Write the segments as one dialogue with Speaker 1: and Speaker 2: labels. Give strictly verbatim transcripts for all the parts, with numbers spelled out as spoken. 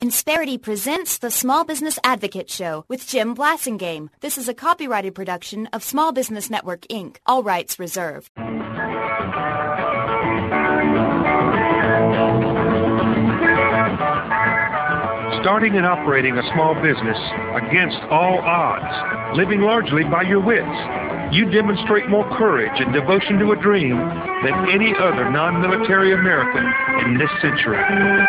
Speaker 1: Insperity presents the Small Business Advocate Show with Jim Blasingame. This is a copyrighted production of Small Business Network, Incorporated. All rights reserved.
Speaker 2: Starting and operating a small business against all odds, living largely by your wits, you demonstrate more courage and devotion to a dream than any other non-military American in this century.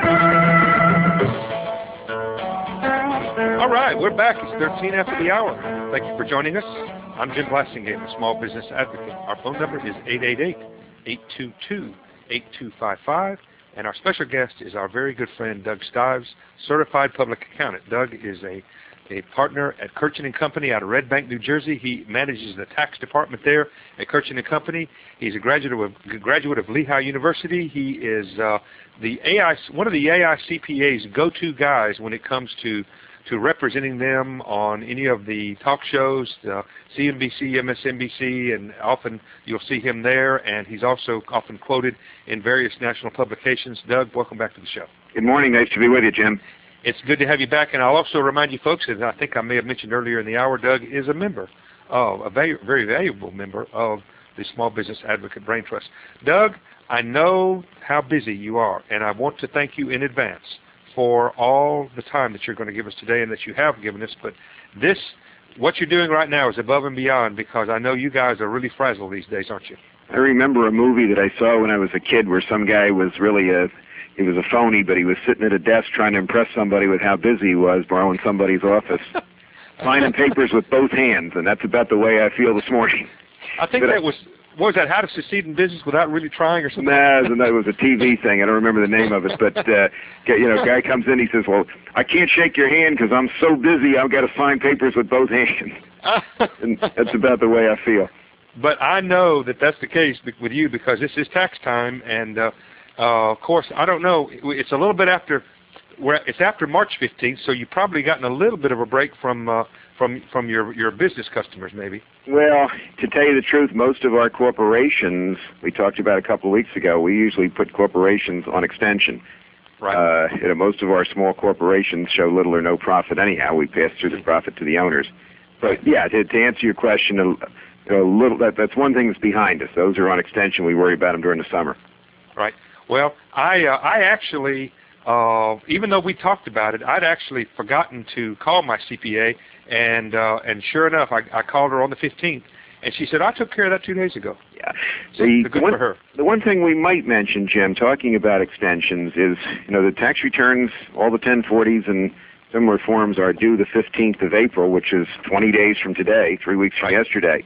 Speaker 2: All right, we're back. It's thirteen after the hour. Thank you for joining us. I'm Jim Blasingame, a small business advocate. Our phone number is eight eight eight, eight two two, eight two five five. And our special guest is our very good friend, Doug Stives, certified public accountant. Doug is a, a partner at Kirchen and Company out of Red Bank, New Jersey. He manages the tax department there at Kirchen and Company. He's a graduate of, graduate of Lehigh University. He is uh, the A I, one of the A I C P A's go-to guys when it comes to to representing them on any of the talk shows, uh, C N B C, M S N B C, and often you'll see him there, and he's also often quoted in various national publications. Doug, welcome back to the show.
Speaker 3: Good morning. Nice to be with you, Jim.
Speaker 2: It's good to have you back, and I'll also remind you folks, as I think I may have mentioned earlier in the hour, Doug is a member, of, a very, very valuable member of the Small Business Advocate Brain Trust. Doug, I know how busy you are, and I want to thank you in advance for all the time that you're going to give us today and that you have given us. But this, what you're doing right now is above and beyond, because I know you guys are really frazzled these days, aren't you?
Speaker 3: I remember a movie that I saw when I was a kid where some guy was really a, he was a phony, but he was sitting at a desk trying to impress somebody with how busy he was, borrowing somebody's office, signing papers with both hands, and that's about the way I feel this morning.
Speaker 2: I think
Speaker 3: but
Speaker 2: that was... What was that, How to Succeed in Business Without Really Trying or something?
Speaker 3: Nah, that was a T V thing. I don't remember the name of it. But, uh, you know, a guy comes in, he says, well, I can't shake your hand because I'm so busy I've got to sign papers with both hands. And that's about the way I feel.
Speaker 2: But I know that that's the case with you because this is tax time. And, uh, uh, of course, I don't know. It's a little bit after, it's after March fifteenth, so you've probably gotten a little bit of a break from uh, from from your, your business customers, maybe.
Speaker 3: Well, to tell you the truth, most of our corporations, we talked about a couple of weeks ago, we usually put corporations on extension.
Speaker 2: Right.
Speaker 3: Uh, you know, most of our small corporations show little or no profit anyhow. We pass through the profit to the owners. But, yeah, to, to answer your question, a, a little that, that's one thing that's behind us. Those are on extension. We worry about them during the summer.
Speaker 2: Right. Well, I uh, I actually, uh, even though we talked about it, I'd actually forgotten to call my C P A. And uh, and sure enough, I, I called her on the fifteenth, and she said, I took care of that two days ago.
Speaker 3: Yeah.
Speaker 2: So
Speaker 3: the,
Speaker 2: good
Speaker 3: one,
Speaker 2: for her.
Speaker 3: The one thing we might mention, Jim, talking about extensions is, you know, the tax returns, all the ten forties and similar forms are due the fifteenth of April, which is twenty days from today, three weeks from yesterday,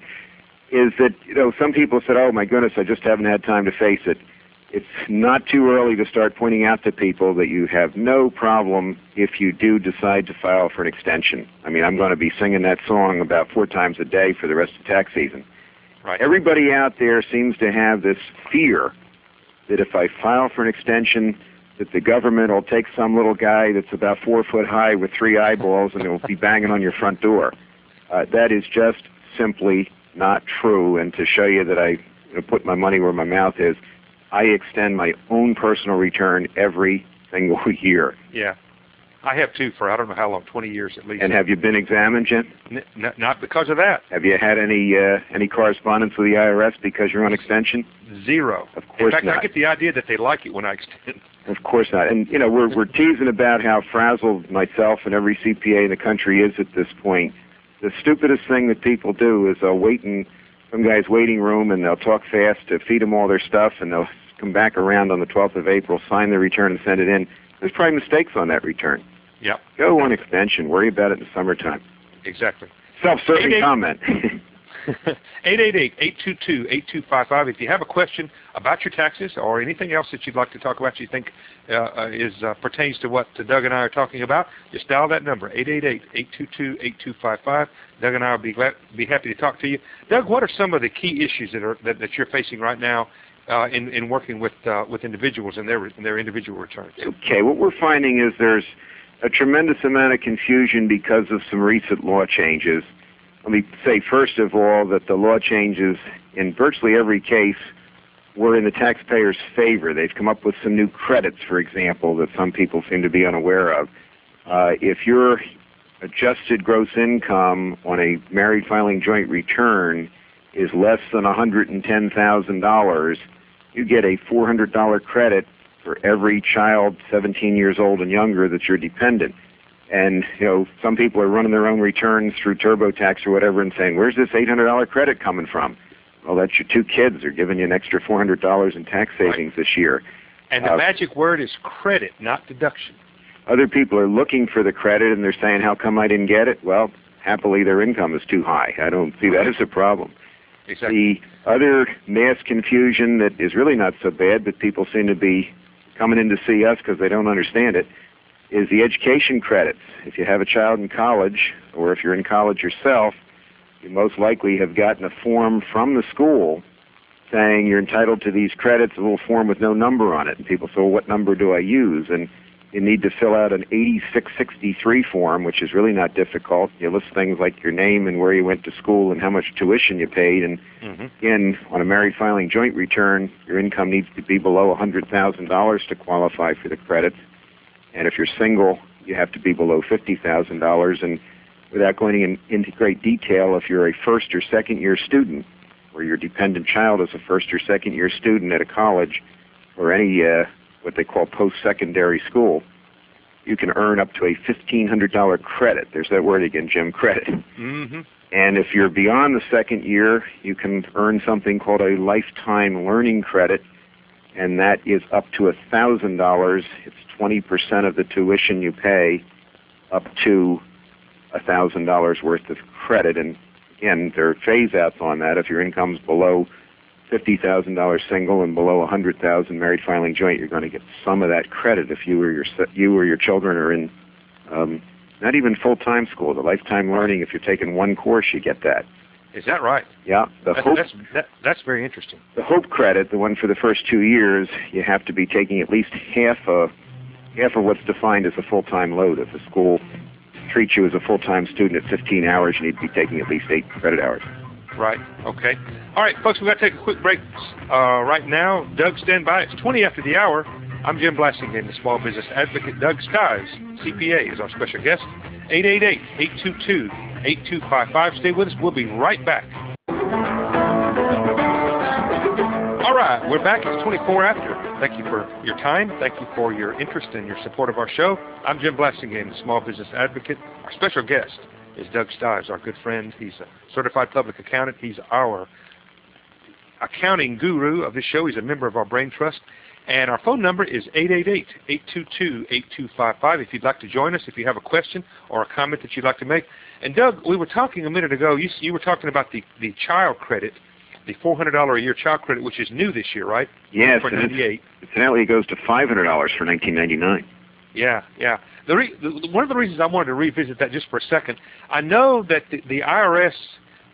Speaker 3: is that, you know, some people said, oh, my goodness, I just haven't had time to face it. It's not too early to start pointing out to people that you have no problem if you do decide to file for an extension. I mean, I'm going to be singing that song about four times a day for the rest of tax season.
Speaker 2: Right.
Speaker 3: Everybody out there seems to have this fear that if I file for an extension, that the government will take some little guy that's about four foot high with three eyeballs and he'll be banging on your front door. Uh, that is just simply not true. And to show you that I you know, put my money where my mouth is, I extend my own personal return every single year.
Speaker 2: Yeah. I have too for I don't know how long, twenty years at least.
Speaker 3: And have you been examined, Jim?
Speaker 2: N- n- not because of that.
Speaker 3: Have you had any uh, any correspondence with the I R S because you're on extension?
Speaker 2: Zero.
Speaker 3: Of course
Speaker 2: In fact,
Speaker 3: not.
Speaker 2: I get the idea that they like it when I extend.
Speaker 3: Of course not. And, you know, we're we're teasing about how frazzled myself and every C P A in the country is at this point. The stupidest thing that people do is they'll wait in some guy's waiting room and they'll talk fast to feed them all their stuff, and they'll come back around on the twelfth of April, sign the return, and send it in. There's probably mistakes on that return.
Speaker 2: Yep.
Speaker 3: Go on extension. Worry about it in the summertime.
Speaker 2: Exactly.
Speaker 3: Self-serving
Speaker 2: eight eight
Speaker 3: comment.
Speaker 2: eight eight eight, eight two two, eight two five five. If you have a question about your taxes or anything else that you'd like to talk about you think uh, uh, is uh, pertains to what Doug and I are talking about, just dial that number, eight eight eight, eight two two, eight two five five. Doug and I will be glad, be happy to talk to you. Doug, what are some of the key issues that are that, that you're facing right now uh, in, in working with uh, with individuals and their in their individual returns?
Speaker 3: Okay, what we're finding is there's a tremendous amount of confusion because of some recent law changes. Let me say, first of all, that the law changes in virtually every case were in the taxpayer's favor. They've come up with some new credits, for example, that some people seem to be unaware of. Uh, if your adjusted gross income on a married filing joint return is less than one hundred ten thousand dollars, you get a four hundred dollars credit for every child seventeen years old and younger that's your dependent. And, you know, some people are running their own returns through TurboTax or whatever and saying, where's this eight hundred dollars credit coming from? Well, that's your two kids. They're giving you an extra four hundred dollars in tax savings right. this year.
Speaker 2: And the uh, magic word is credit, not deduction.
Speaker 3: Other people are looking for the credit, and they're saying, how come I didn't get it? Well, happily, their income is too high. I don't see that as a problem.
Speaker 2: Exactly.
Speaker 3: The other mass confusion that is really not so bad, but people seem to be coming in to see us because they don't understand it, is the education credits. If you have a child in college, or if you're in college yourself, you most likely have gotten a form from the school saying you're entitled to these credits, a little form with no number on it. And people say, well, what number do I use? And you need to fill out an eighty-six sixty-three form, which is really not difficult. You list things like your name and where you went to school and how much tuition you paid. And mm-hmm. again, on a married filing joint return, your income needs to be below one hundred thousand dollars to qualify for the credits. And if you're single, you have to be below fifty thousand dollars. And without going in, into great detail, if you're a first or second year student, or your dependent child is a first or second year student at a college or any uh, what they call post-secondary school, you can earn up to a fifteen hundred dollars credit. There's that word again, Jim, credit.
Speaker 2: Mm-hmm.
Speaker 3: And if you're beyond the second year, you can earn something called a lifetime learning credit, and that is up to one thousand dollars. It's twenty percent of the tuition you pay, up to one thousand dollars worth of credit. And again, there are phase-outs on that. If your income's below fifty thousand dollars single and below one hundred thousand dollars married filing joint, you're going to get some of that credit if you or your you or your children are in um, not even full-time school. The lifetime learning, if you're taking one course, you get that.
Speaker 2: Is that right?
Speaker 3: Yeah. The
Speaker 2: that's,
Speaker 3: Hope,
Speaker 2: that's, that, that's very interesting.
Speaker 3: The Hope credit, the one for the first two years, you have to be taking at least half a half of what's defined as a full-time load. If a school treats you as a full-time student at fifteen hours, you need to be taking at least eight credit hours.
Speaker 2: Right. Okay. All right, folks, we've got to take a quick break uh, right now. Doug, stand by. It's twenty after the hour. I'm Jim Blasingame, the small business advocate. Doug Skies, C P A, is our special guest. eight eight eight, eight two two, eight two five five. Stay with us. We'll be right back. All right, we're back. It's twenty-four after. Thank you for your time. Thank you for your interest and your support of our show. I'm Jim Blasingame, the small business advocate. Our special guest is Doug Stives, our good friend. He's a certified public accountant. He's our accounting guru of this show. He's a member of our Brain Trust. And our phone number is eight eight eight, eight two two, eight two five five if you'd like to join us, if you have a question or a comment that you'd like to make. And Doug, we were talking a minute ago, you, you were talking about the, the child credit, the four hundred dollars a year child credit, which is new this year, right?
Speaker 3: Yes.
Speaker 2: For ninety-eight.
Speaker 3: Incidentally, it goes to five hundred dollars for nineteen ninety-nine.
Speaker 2: Yeah, yeah. The, re- the one of the reasons I wanted to revisit that just for a second, I know that the, the I R S,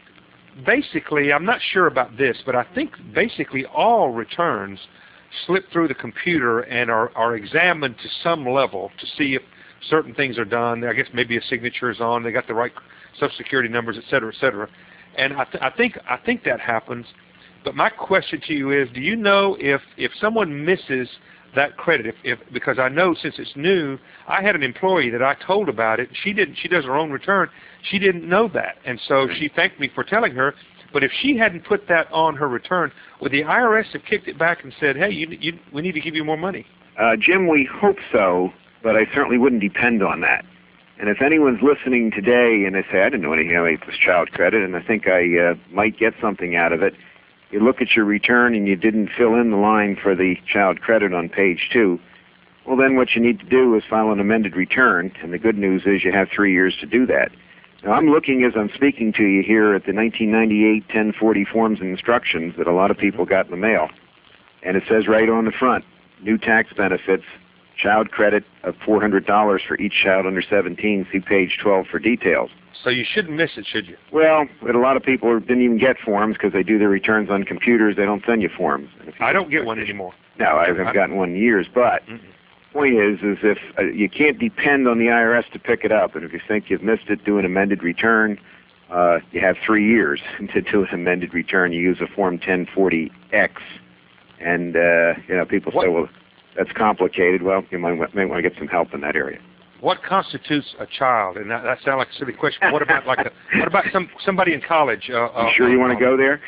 Speaker 2: basically, I'm not sure about this, but I think basically all returns slip through the computer and are, are examined to some level to see if certain things are done. I guess maybe a signature is on, they got the right Social Security numbers, et cetera, et cetera. And I, th- I think I think that happens. But my question to you is, do you know if, if someone misses that credit, if, if because I know since it's new, I had an employee that I told about it. She didn't. She does her own return. She didn't know that, and so she thanked me for telling her. But if she hadn't put that on her return, would the I R S have kicked it back and said, "Hey, you, you, we need to give you more money"?
Speaker 3: Uh, Jim, we hope so, but I certainly wouldn't depend on that. And if anyone's listening today and they say, "I didn't know anything about this child credit, and I think I uh, might get something out of it," you look at your return and you didn't fill in the line for the child credit on page two, well, then what you need to do is file an amended return, and the good news is you have three years to do that. Now, I'm looking as I'm speaking to you here at the nineteen ninety-eight ten forty forms and instructions that a lot of people got in the mail, and it says right on the front, new tax benefits, child credit of four hundred dollars for each child under seventeen. See page twelve for details.
Speaker 2: So you shouldn't miss it, should you?
Speaker 3: Well, but a lot of people didn't even get forms because they do their returns on computers. They don't send you forms. You
Speaker 2: I don't get one anymore.
Speaker 3: No, I haven't gotten one in years. But the point is, is if uh, you can't depend on the I R S to pick it up, and if you think you've missed it, do an amended return. Uh, you have three years to do an amended return. You use a Form ten forty X, and uh, you know people
Speaker 2: what?
Speaker 3: say, well, that's complicated. Well, you might, might want to get some help in that area.
Speaker 2: what constitutes a child? And that, that sounds like a silly question. But what about like a, what about some somebody in college? Uh,
Speaker 3: you sure uh, you want to go there?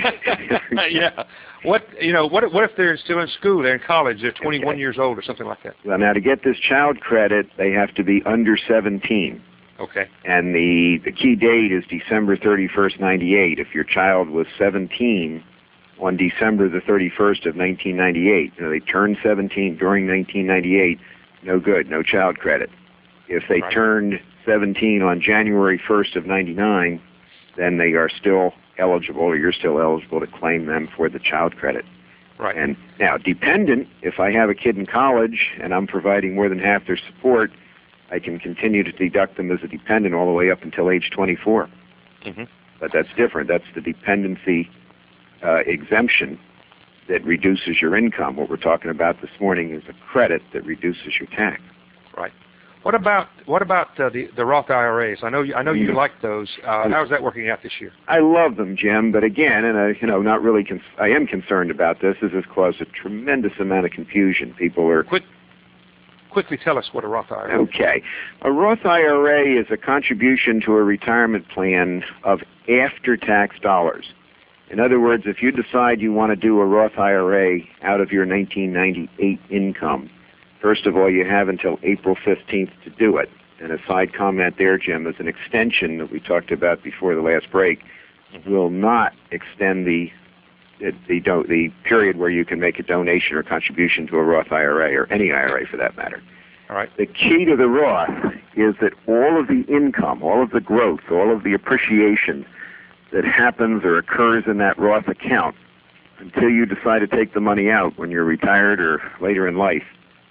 Speaker 2: Yeah. What you know? What what if they're still in school? They're in college. They're twenty-one okay. years old or something like that.
Speaker 3: Well, now to get this child credit, they have to be under seventeen.
Speaker 2: Okay.
Speaker 3: And the the key date is December thirty-first, ninety-eight. If your child was seventeen on December the thirty-first of nineteen ninety-eight, you know, they turned seventeen during nineteen ninety-eight. No good, no child credit. If they right. turned seventeen on January first of ninety-nine, then they are still eligible, or you're still eligible to claim them for the child credit.
Speaker 2: Right.
Speaker 3: And now, dependent, if I have a kid in college and I'm providing more than half their support, I can continue to deduct them as a dependent all the way up until age twenty-four.
Speaker 2: Mm-hmm.
Speaker 3: But that's different. That's the dependency uh, exemption that reduces your income. What we're talking about this morning is a credit that reduces your tax.
Speaker 2: Right. What about what about uh, the the Roth I R As? I know you, I know you like those. Uh, how's that working out this year?
Speaker 3: I love them, Jim. But again, and I, you know, not really. Con- I am concerned about this. This has caused a tremendous amount of confusion. People are
Speaker 2: quick. Quickly tell us what a Roth I R A is.
Speaker 3: Okay. A Roth I R A is a contribution to a retirement plan of after-tax dollars. In other words, if you decide you want to do a Roth I R A out of your nineteen ninety-eight income, first of all, you have until April fifteenth to do it. And a side comment there, Jim, is an extension that we talked about before the last break mm-hmm. will not extend the the, the, do, the period where you can make a donation or contribution to a Roth I R A, or any I R A for that matter.
Speaker 2: All right.
Speaker 3: The key to the Roth is that all of the income, all of the growth, all of the appreciation that happens or occurs in that Roth account until you decide to take the money out when you're retired or later in life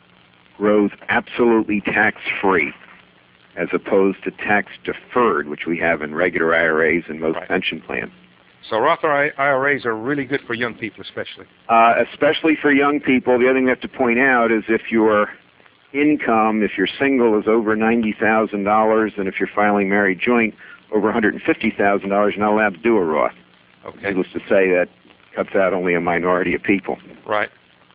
Speaker 3: grows absolutely tax-free, as opposed to tax-deferred, which we have in regular I R As and most right. pension plans.
Speaker 2: So Roth I R As are really good for young people especially?
Speaker 3: Uh, especially for young people. The other thing we have to point out is if your income, if you're single, is over ninety thousand dollars, and if you're filing married joint, over one hundred fifty thousand dollars, you're not allowed to do a Roth.
Speaker 2: Okay.
Speaker 3: Needless to say, that cuts out only a minority of people.
Speaker 2: Right.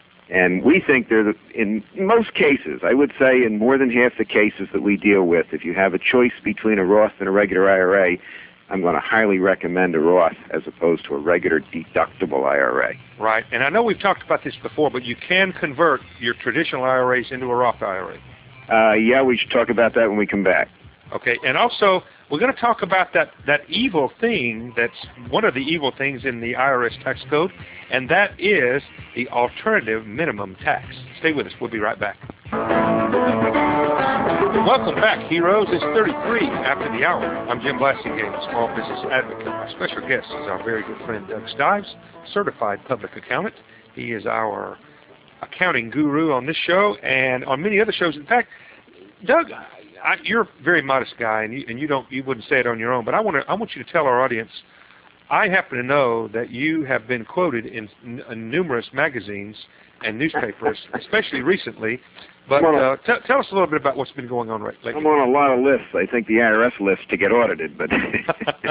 Speaker 3: And we think they're, the, in most cases, I would say in more than half the cases that we deal with, if you have a choice between a Roth and a regular I R A, I'm going to highly recommend a Roth as opposed to a regular deductible I R A.
Speaker 2: Right. And I know we've talked about this before, but you can convert your traditional I R As into a Roth I R A.
Speaker 3: Uh, yeah, we should talk about that when we come back.
Speaker 2: Okay. And also, we're going to talk about that, that evil thing that's one of the evil things in the I R S tax code, and that is the alternative minimum tax. Stay with us. We'll be right back. Welcome back, heroes. It's thirty-three after the hour. I'm Jim Blasingame, a small business advocate. My special guest is our very good friend, Doug Stives, certified public accountant. He is our accounting guru on this show and on many other shows. In fact, Doug, I, you're a very modest guy, and you, and you don't you wouldn't say it on your own. But I want to I want you to tell our audience. I happen to know that you have been quoted in, in numerous magazines and newspapers, especially recently. But uh, t- tell us a little bit about what's been going on right lately.
Speaker 3: I'm on a lot of lists. I think the I R S list to get audited. But uh,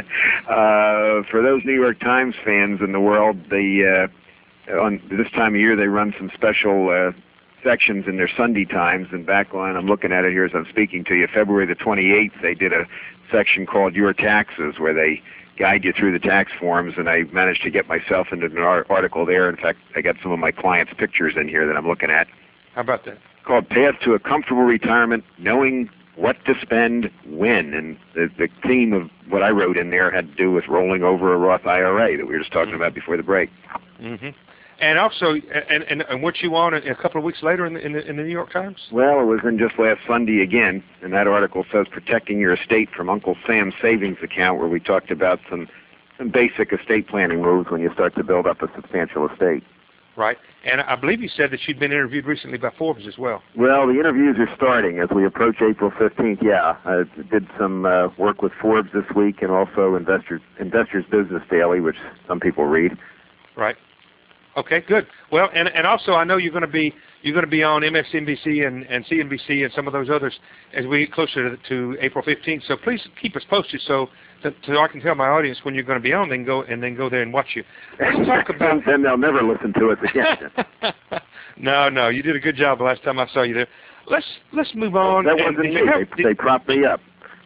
Speaker 3: for those New York Times fans in the world, the uh, on this time of year they run some special uh, sections in their Sunday Times. And back on, I'm looking at it here as I'm speaking to you, February the twenty-eighth, they did a section called Your Taxes, where they guide you through the tax forms, and I managed to get myself into an article there. In fact, I got some of my clients' pictures in here that I'm looking at.
Speaker 2: How about that?
Speaker 3: Called Path to a Comfortable Retirement, Knowing What to Spend When. And the, the theme of what I wrote in there had to do with rolling over a Roth I R A that we were just talking mm-hmm. about before the break.
Speaker 2: Mm-hmm. And also, and, and, and weren't you on a, a couple of weeks later in the, in the in the New York Times?
Speaker 3: Well, it was in just last Sunday again, and that article says Protecting Your Estate from Uncle Sam's Savings Account, where we talked about some, some basic estate planning rules when you start to build up a substantial estate.
Speaker 2: Right. And I believe you said that you'd been interviewed recently by Forbes as well.
Speaker 3: Well, the interviews are starting as we approach April fifteenth, yeah. I did some uh, work with Forbes this week and also Investors, Investors Business Daily, which some people read.
Speaker 2: Right. Okay, good. Well, and and also I know you're going to be you're going to be on M S N B C and, and C N B C and some of those others as we get closer to, to April fifteenth. So please keep us posted so that so I can tell my audience when you're going to be on, then go and then go there and watch you. Let's talk about.
Speaker 3: Then they'll never listen to us again.
Speaker 2: no, no, you did a good job the last time I saw you there. let's let's move on.
Speaker 3: That wasn't me.
Speaker 2: Have,
Speaker 3: they, they propped me up.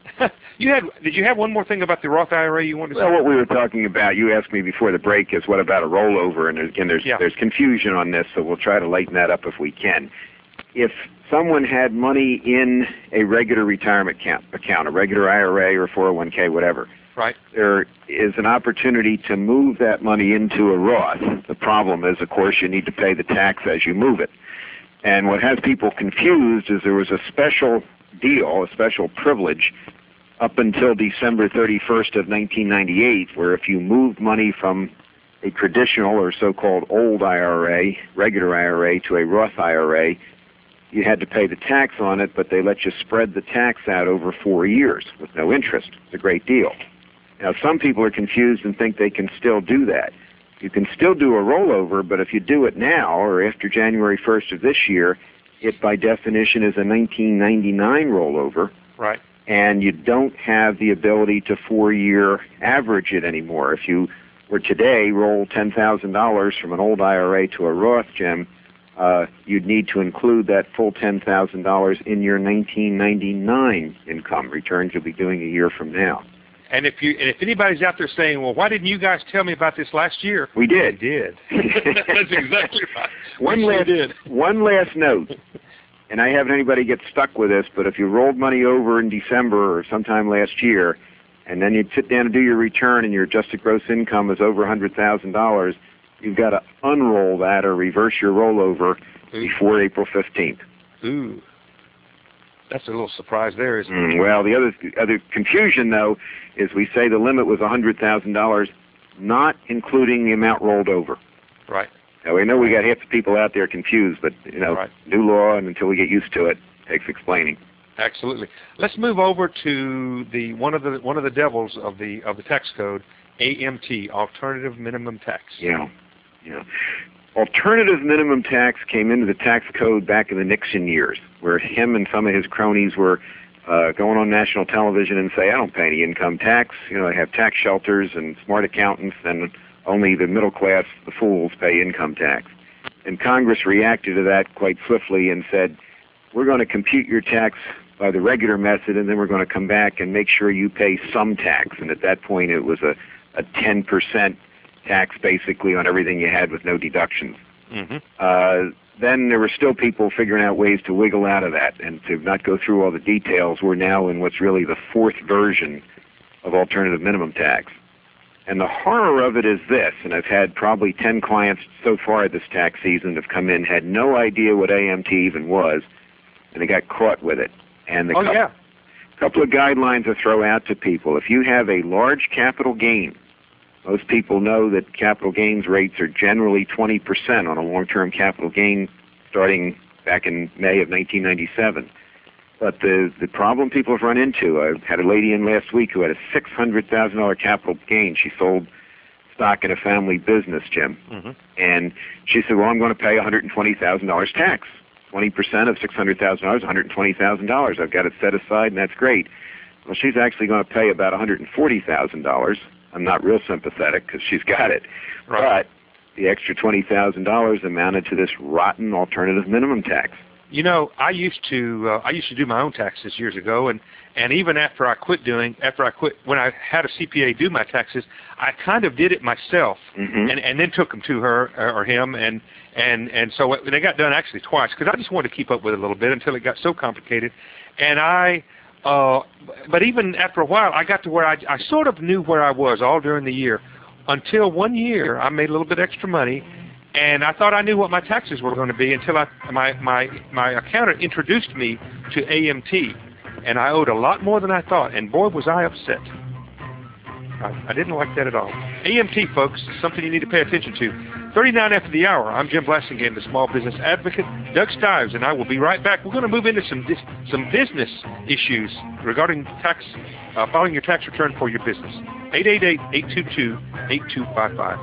Speaker 2: You had? Did you have one more thing about the Roth I R A you wanted to
Speaker 3: well,
Speaker 2: say?
Speaker 3: Well, what we were talking about, you asked me before the break, is what about a rollover? And again, there's
Speaker 2: yeah.
Speaker 3: there's confusion on this, so we'll try to lighten that up if we can. If someone had money in a regular retirement account, account, a regular I R A or four oh one k, whatever,
Speaker 2: right,
Speaker 3: there is an opportunity to move that money into a Roth. The problem is, of course, you need to pay the tax as you move it. And what has people confused is there was a special deal, a special privilege, up until December thirty-first of nineteen ninety-eight, where if you moved money from a traditional or so-called old I R A, regular I R A, to a Roth I R A, you had to pay the tax on it, but they let you spread the tax out over four years with no interest. It's a great deal. Now, some people are confused and think they can still do that. You can still do a rollover, but if you do it now or after January first of this year, it by definition is a nineteen ninety-nine rollover.
Speaker 2: Right.
Speaker 3: And you don't have the ability to four-year average it anymore. If you were today roll ten thousand dollars from an old I R A to a Roth, Jim, uh, you'd need to include that full ten thousand dollars in your nineteen ninety-nine income returns you'll be doing a year from now.
Speaker 2: And if you and if anybody's out there saying, well, why didn't you guys tell me about this last year?
Speaker 3: We did.
Speaker 2: We did. That's exactly right.
Speaker 3: One
Speaker 2: we
Speaker 3: last,
Speaker 2: did.
Speaker 3: One last note. And I haven't anybody get stuck with this, but if you rolled money over in December or sometime last year, and then you'd sit down and do your return and your adjusted gross income is over one hundred thousand dollars, you've got to unroll that or reverse your rollover Ooh. before April fifteenth.
Speaker 2: Ooh. That's a little surprise there, isn't it?
Speaker 3: Mm, well, the other, other confusion, though, is we say the limit was one hundred thousand dollars, not including the amount rolled over.
Speaker 2: Right.
Speaker 3: Now, we know we got half the people out there confused, but, you know,
Speaker 2: right.
Speaker 3: new law, and until we get used to it, it takes explaining.
Speaker 2: Absolutely. Let's move over to the one of the one of the devils of the of the tax code, A M T, Alternative Minimum Tax.
Speaker 3: Yeah. Yeah. Alternative minimum tax came into the tax code back in the Nixon years, where him and some of his cronies were uh, going on national television and say, I don't pay any income tax. You know, I have tax shelters and smart accountants, and only the middle class, the fools, pay income tax. And Congress reacted to that quite swiftly and said, we're going to compute your tax by the regular method, and then we're going to come back and make sure you pay some tax. And at that point, it was a, a ten percent tax basically on everything you had with no deductions.
Speaker 2: Mm-hmm.
Speaker 3: Uh, then there were still people figuring out ways to wiggle out of that, and to not go through all the details, we're now in what's really the fourth version of alternative minimum tax. And the horror of it is this, and I've had probably ten clients so far this tax season have come in, had no idea what A M T even was, and they got caught with it. And the
Speaker 2: oh,
Speaker 3: couple,
Speaker 2: yeah.
Speaker 3: couple of guidelines to throw out to people. If you have a large capital gain, most people know that capital gains rates are generally twenty percent on a long-term capital gain starting back in May of nineteen ninety-seven. But the, the problem people have run into, I had a lady in last week who had a six hundred thousand dollars capital gain. She sold stock in a family business, Jim.
Speaker 2: Mm-hmm.
Speaker 3: And she said, well, I'm going to pay one hundred twenty thousand dollars tax. twenty percent of six hundred thousand dollars, one hundred twenty thousand dollars. I've got it set aside, and that's great. Well, she's actually going to pay about one hundred forty thousand dollars. I'm not real sympathetic because she's got it.
Speaker 2: Right.
Speaker 3: But the extra twenty thousand dollars amounted to this rotten alternative minimum tax.
Speaker 2: You know, I used to uh, I used to do my own taxes years ago, and, and even after I quit doing, after I quit, when I had a C P A do my taxes, I kind of did it myself,
Speaker 3: mm-hmm. and
Speaker 2: and then took them to her or him, and and and so it, they got done actually twice because I just wanted to keep up with it a little bit until it got so complicated, and I. Uh, but even after a while, I got to where I, I sort of knew where I was all during the year, until one year I made a little bit extra money, and I thought I knew what my taxes were going to be until I, my my my accountant introduced me to A M T, and I owed a lot more than I thought, and boy was I upset. I, I didn't like that at all. A M T, folks, is something you need to pay attention to. thirty-nine after the hour. I'm Jim Blasingame, the small business advocate. Doug Stives and I will be right back. We're going to move into some dis- some business issues regarding tax, uh, filing your tax return for your business. eight eight eight, eight two two, eight two five five.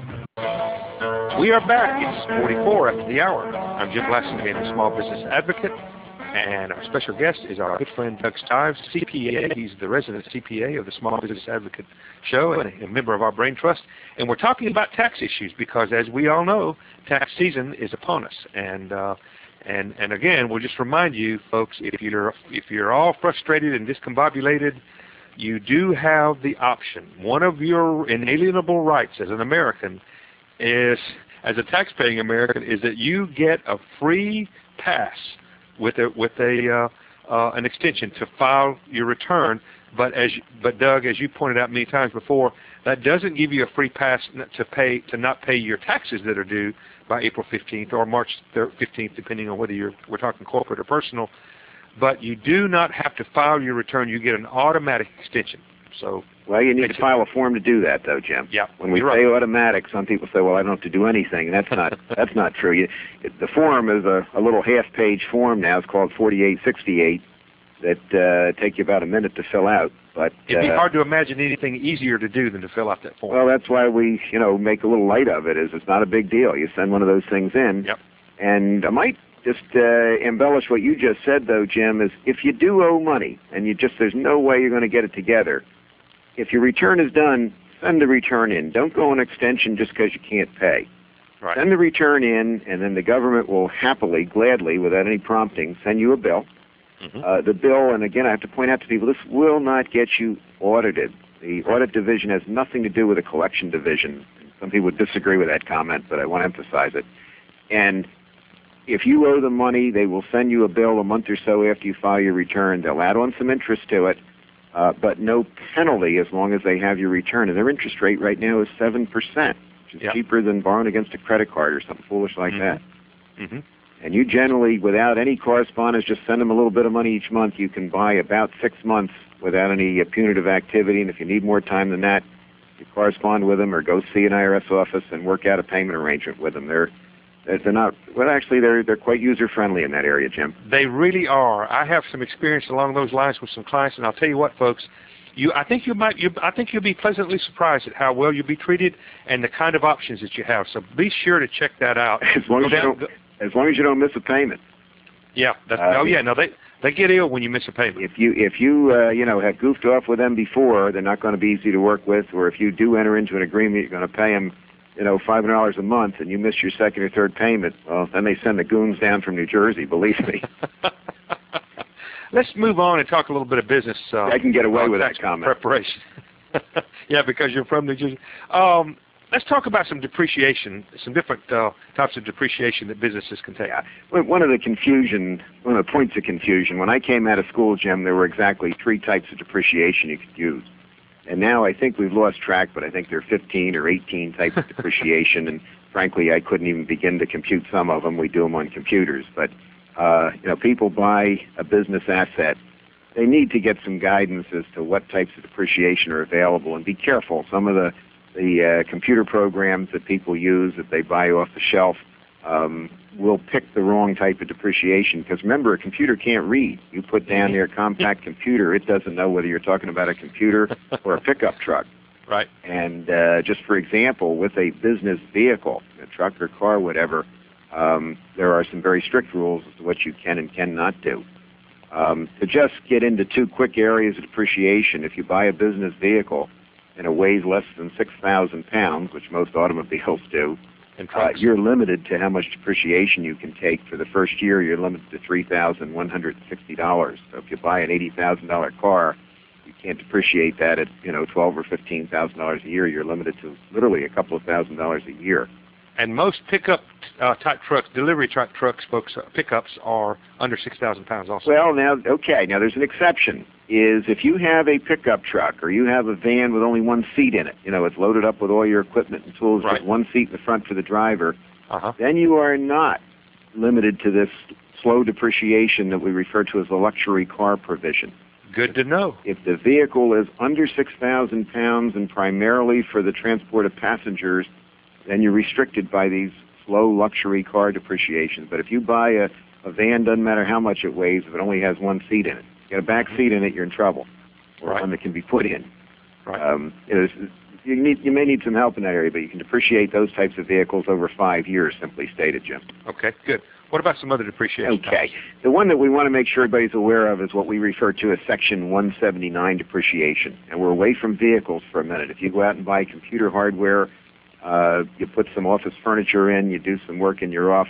Speaker 2: We are back. It's forty-four after the hour. I'm Jim Blasingame, the small business advocate. And our special guest is our good friend Doug Stives, C P A. He's the resident C P A of the Small Business Advocate Show and a member of our Brain Trust. And we're talking about tax issues because, as we all know, tax season is upon us. And uh, And and again, we'll just remind you, folks, if you're if you're all frustrated and discombobulated, you do have the option. One of your inalienable rights as an American is, as a taxpaying American, is that you get a free pass with a with a uh, uh, an extension to file your return. But as you, but Doug, as you pointed out many times before, that doesn't give you a free pass to pay to not pay your taxes that are due by April fifteenth or March fifteenth, depending on whether you're we're talking corporate or personal. But you do not have to file your return. You get an automatic extension. So
Speaker 3: well, you need to file a form to do that, though, Jim.
Speaker 2: Yeah.
Speaker 3: When we say
Speaker 2: right.
Speaker 3: automatic, some people say, "Well, I don't have to do anything." And that's not that's not true. You, it, the form is a, a little half-page form now. It's called forty-eight sixty-eight. That uh, take you about a minute to fill out. But
Speaker 2: it'd be
Speaker 3: uh,
Speaker 2: hard to imagine anything easier to do than to fill out that form.
Speaker 3: Well, that's why we, you know, make a little light of it. Is it's not a big deal. You send one of those things in.
Speaker 2: Yep.
Speaker 3: And I might just uh, embellish what you just said, though, Jim. Is if you do owe money and you just there's no way you're going to get it together. If your return is done, send the return in. Don't go on extension just because you can't pay.
Speaker 2: Right.
Speaker 3: Send the return in, and then the government will happily, gladly, without any prompting, send you a bill. Mm-hmm. Uh, the bill, and again, I have to point out to people, this will not get you audited. The audit division has nothing to do with the collection division. Some people would disagree with that comment, but I want to emphasize it. And if you owe them money, they will send you a bill a month or so after you file your return. They'll add on some interest to it, uh, but no penalty as long as they have your return. And their interest rate right now is seven percent, which is yep. cheaper than borrowing against a credit card or something foolish like
Speaker 2: mm-hmm.
Speaker 3: that.
Speaker 2: Mm-hmm.
Speaker 3: And you generally, without any correspondence, just send them a little bit of money each month. You can buy about six months without any uh, punitive activity. And if you need more time than that, you correspond with them or go see an I R S office and work out a payment arrangement with them. They're they're not well. Actually, they're they're quite user friendly in that area, Jim.
Speaker 2: They really are. I have some experience along those lines with some clients, and I'll tell you what, folks. You, I think you might. You, I think you'll be pleasantly surprised at how well you'll be treated and the kind of options that you have. So be sure to check that out.
Speaker 3: As long as you don't. As long as you don't miss a payment.
Speaker 2: Yeah. That's,
Speaker 3: uh,
Speaker 2: oh, yeah. No, they they get ill when you miss a payment.
Speaker 3: If you if you uh, you know have goofed off with them before, they're not going to be easy to work with. Or if you do enter into an agreement, you're going to pay them, you know, five hundred dollars a month, and you miss your second or third payment. Well, then they send the goons down from New Jersey. Believe me.
Speaker 2: Let's move on and talk a little bit of business. Uh,
Speaker 3: I can get away with that comment.
Speaker 2: Preparation. Yeah, because you're from New Jersey. Um, Let's talk about some depreciation, some different uh, types of depreciation that businesses can take.
Speaker 3: Yeah. One of the confusion, one of the points of confusion, when I came out of school, Jim, there were exactly three types of depreciation you could use. And now I think we've lost track, but I think there are fifteen or eighteen types of depreciation, and frankly, I couldn't even begin to compute some of them. We do them on computers. But, uh, you know, people buy a business asset. They need to get some guidance as to what types of depreciation are available, and be careful. Some of the The uh, computer programs that people use that they buy off the shelf um, will pick the wrong type of depreciation. Because remember, a computer can't read. You put down their compact computer, it doesn't know whether you're talking about a computer or a pickup truck.
Speaker 2: Right.
Speaker 3: And uh, just for example, with a business vehicle, a truck or car, whatever, um, there are some very strict rules as to what you can and cannot do. Um, to just get into two quick areas of depreciation, if you buy a business vehicle, and it weighs less than six thousand pounds, which most automobiles do, uh, you're limited to how much depreciation you can take. For the first year, you're limited to three thousand one hundred sixty dollars. So if you buy an eighty thousand dollars car, you can't depreciate that at, you know, twelve thousand dollars or fifteen thousand dollars a year. You're limited to literally a couple of thousand dollars a year.
Speaker 2: And most pickup uh, type trucks, delivery truck trucks, folks, uh, pickups are under six thousand pounds also.
Speaker 3: Well, now, okay, now there's an exception. Is if you have a pickup truck or you have a van with only one seat in it, you know, it's loaded up with all your equipment and tools,
Speaker 2: right.
Speaker 3: with one seat in the front for the driver,
Speaker 2: uh-huh.
Speaker 3: then you are not limited to this slow depreciation that we refer to as the luxury car provision.
Speaker 2: Good to know.
Speaker 3: If the vehicle is under six thousand pounds and primarily for the transport of passengers, then you're restricted by these slow luxury car depreciations. But if you buy a, a van, doesn't matter how much it weighs, if it only has one seat in it, you get a back seat in it, you're in trouble, or
Speaker 2: right.
Speaker 3: one that can be put in.
Speaker 2: Right.
Speaker 3: Um, you know, you, need, you may need some help in that area, but you can depreciate those types of vehicles over five years, simply stated, Jim.
Speaker 2: Okay, good. What about some other depreciation?
Speaker 3: Okay. The one that we want to make sure everybody's aware of is what we refer to as Section one seventy-nine depreciation. And we're away from vehicles for a minute. If you go out and buy computer hardware, Uh, you put some office furniture in, you do some work in your office,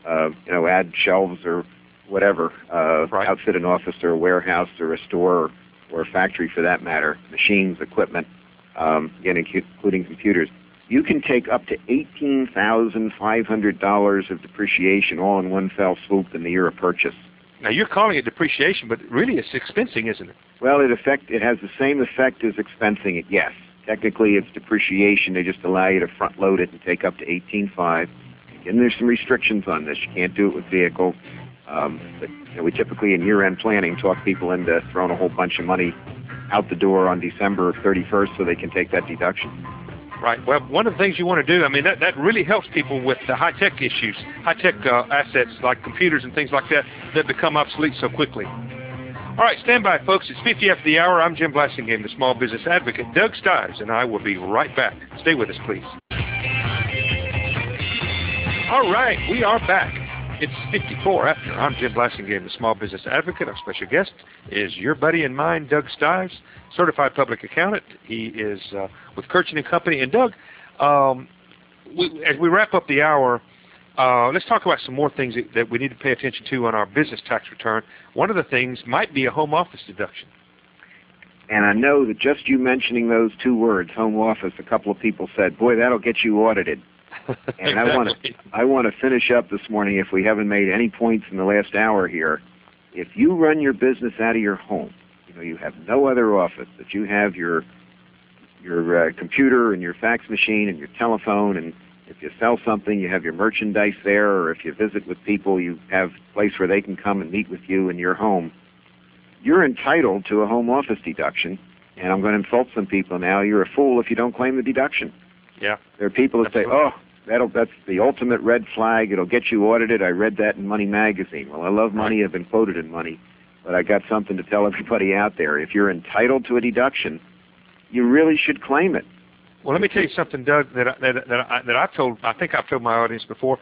Speaker 3: uh, you know, add shelves or whatever, uh,
Speaker 2: right.
Speaker 3: outfit an office or a warehouse or a store or a factory for that matter, machines, equipment, um, again, including computers, you can take up to eighteen thousand five hundred dollars of depreciation all in one fell swoop in the year of purchase.
Speaker 2: Now, you're calling it depreciation, but really it's expensing, isn't it?
Speaker 3: Well, it affect it has the same effect as expensing it, yes. Technically, it's depreciation. They just allow you to front load it and take up to eighteen thousand five hundred dollars. And there's some restrictions on this. You can't do it with vehicle. Um, but you know, we typically, in year-end planning, talk people into throwing a whole bunch of money out the door on December thirty-first so they can take that deduction.
Speaker 2: Right. Well, one of the things you want to do, I mean, that, that really helps people with the high-tech issues, high-tech uh, assets like computers and things like that that become obsolete so quickly. All right, stand by, folks. It's fifty after the hour. I'm Jim Blasingame, the small business advocate. Doug Stives and I will be right back. Stay with us, please. All right, we are back. It's fifty-four after. I'm Jim Blasingame, the small business advocate. Our special guest is your buddy and mine, Doug Stives, certified public accountant. He is uh, with Kirchen and Company. And Doug, um, we, as we wrap up the hour, uh, let's talk about some more things that, that we need to pay attention to on our business tax return. One of the things might be a home office deduction.
Speaker 3: And I know that just you mentioning those two words, home office, a couple of people said, boy, that'll get you audited. And
Speaker 2: exactly.
Speaker 3: I want to I want to finish up this morning, if we haven't made any points in the last hour here. If you run your business out of your home, you know, you have no other office, that you have your your uh, computer and your fax machine and your telephone, and if you sell something, you have your merchandise there, or if you visit with people, you have a place where they can come and meet with you in your home, you're entitled to a home office deduction. And I'm going to insult some people now. You're a fool if you don't claim the deduction.
Speaker 2: Yeah.
Speaker 3: There are people that
Speaker 2: Absolutely.
Speaker 3: say, oh, That'll, that's the ultimate red flag. It'll get you audited. I read that in Money Magazine. Well, I love money. I've been quoted in Money. But I got something to tell everybody out there. If you're entitled to a deduction, you really should claim it.
Speaker 2: Well, let me tell you something, Doug, that I, that, that, I, that I've told, I think I've told my audience before.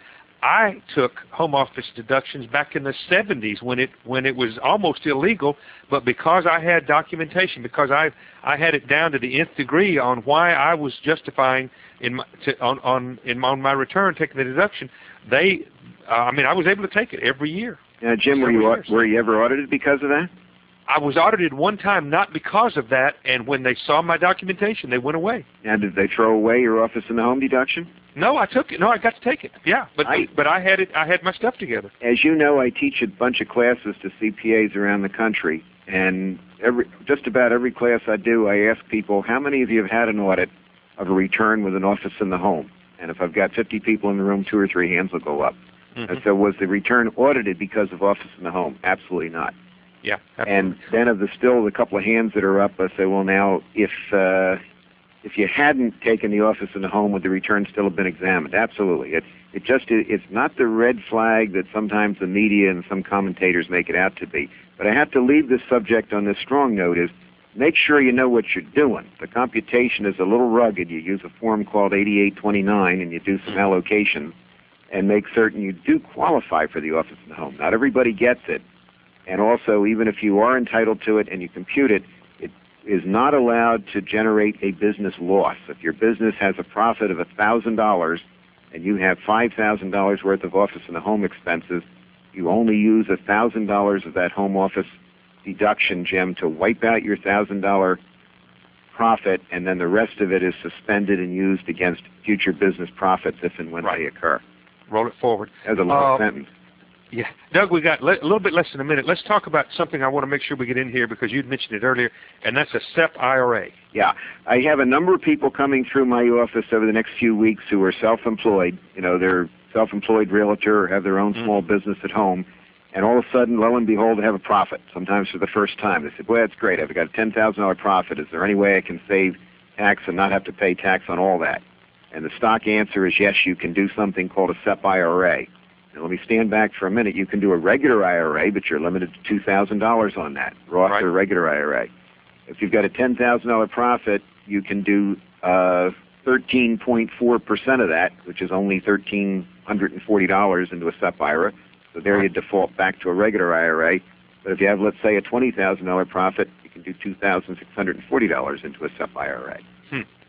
Speaker 2: I took home office deductions back in the seventies when it when it was almost illegal, but because I had documentation, because I I had it down to the nth degree on why I was justifying in my, to, on on in on my return taking the deduction, they, uh, I mean, I was able to take it every year.
Speaker 3: Now, Jim, were you years. were you ever audited because of that?
Speaker 2: I was audited one time, not because of that, and when they saw my documentation, they went away.
Speaker 3: Now, did they throw away your office in the home deduction?
Speaker 2: No, I took it. No, I got to take it. Yeah, but I, but I had it. I had my stuff together.
Speaker 3: As you know, I teach a bunch of classes to C P As around the country, and every just about every class I do, I ask people, how many of you have had an audit of a return with an office in the home? And if I've got fifty people in the room, two or three hands will go up. Mm-hmm. And so, was the return audited because of office in the home? Absolutely not.
Speaker 2: Yeah. Absolutely.
Speaker 3: And then of the still the couple of hands that are up, I say, well, now if uh, if you hadn't taken the office in the home, would the return still have been examined? Absolutely. It's it just it's not the red flag that sometimes the media and some commentators make it out to be. But I have to leave this subject on this strong note: is make sure you know what you're doing. The computation is a little rugged. You use a form called eighty-eight twenty-nine, and you do some allocation, and make certain you do qualify for the office in the home. Not everybody gets it. And also, even if you are entitled to it and you compute it, it is not allowed to generate a business loss. If your business has a profit of one thousand dollars and you have five thousand dollars worth of office and home expenses, you only use one thousand dollars of that home office deduction, Jim, to wipe out your one thousand dollars profit, and then the rest of it is suspended and used against future business profits if and when right. they occur.
Speaker 2: Roll it forward.
Speaker 3: That's a long
Speaker 2: uh,
Speaker 3: sentence.
Speaker 2: Yeah. Doug, we got le- a little bit less than a minute. Let's talk about something I want to make sure we get in here because you'd mentioned it earlier, and that's a S E P I R A.
Speaker 3: Yeah. I have a number of people coming through my office over the next few weeks who are self-employed. You know, they're self-employed realtor or have their own mm-hmm. small business at home, and all of a sudden, lo and behold, they have a profit, sometimes for the first time. They say, boy, that's great. I've got a ten thousand dollars profit. Is there any way I can save tax and not have to pay tax on all that? And the stock answer is yes, you can do something called a S E P I R A. Now, let me stand back for a minute. You can do a regular I R A, but you're limited to two thousand dollars on that, Roth right. or regular I R A. If you've got a ten thousand dollars profit, you can do uh, thirteen point four percent of that, which is only one thousand three hundred forty dollars into a S E P I R A. So there right. you default back to a regular I R A. But if you have, let's say, a twenty thousand dollars profit, you can do two thousand six hundred forty dollars into a S E P I R A.
Speaker 2: Hmm.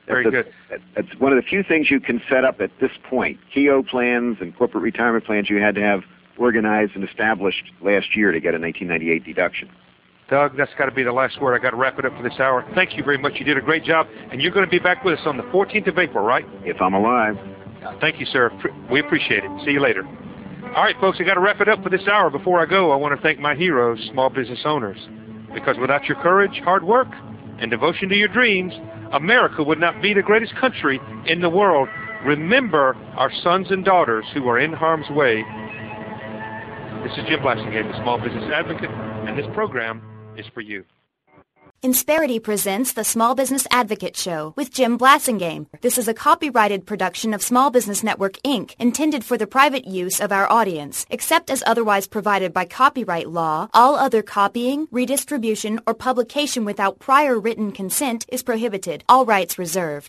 Speaker 2: Very
Speaker 3: that's
Speaker 2: good.
Speaker 3: A, that's one of the few things you can set up at this point. K E O plans and corporate retirement plans you had to have organized and established last year to get a nineteen ninety-eight deduction.
Speaker 2: Doug, that's got to be the last word. I got to wrap it up for this hour. Thank you very much. You did a great job, and you're going to be back with us on the fourteenth of April, right?
Speaker 3: If I'm alive.
Speaker 2: Thank you, sir. We appreciate it. See you later. All right, folks, I got to wrap it up for this hour. Before I go, I want to thank my heroes, small business owners, because without your courage, hard work, and devotion to your dreams, America would not be the greatest country in the world. Remember our sons and daughters who are in harm's way. This is Jim Blasingame, the Small Business Advocate, and this program is for you.
Speaker 1: Insperity presents the Small Business Advocate Show with Jim Blasingame. This is a copyrighted production of Small Business Network, Incorporated, intended for the private use of our audience. Except as otherwise provided by copyright law, all other copying, redistribution, or publication without prior written consent is prohibited. All rights reserved.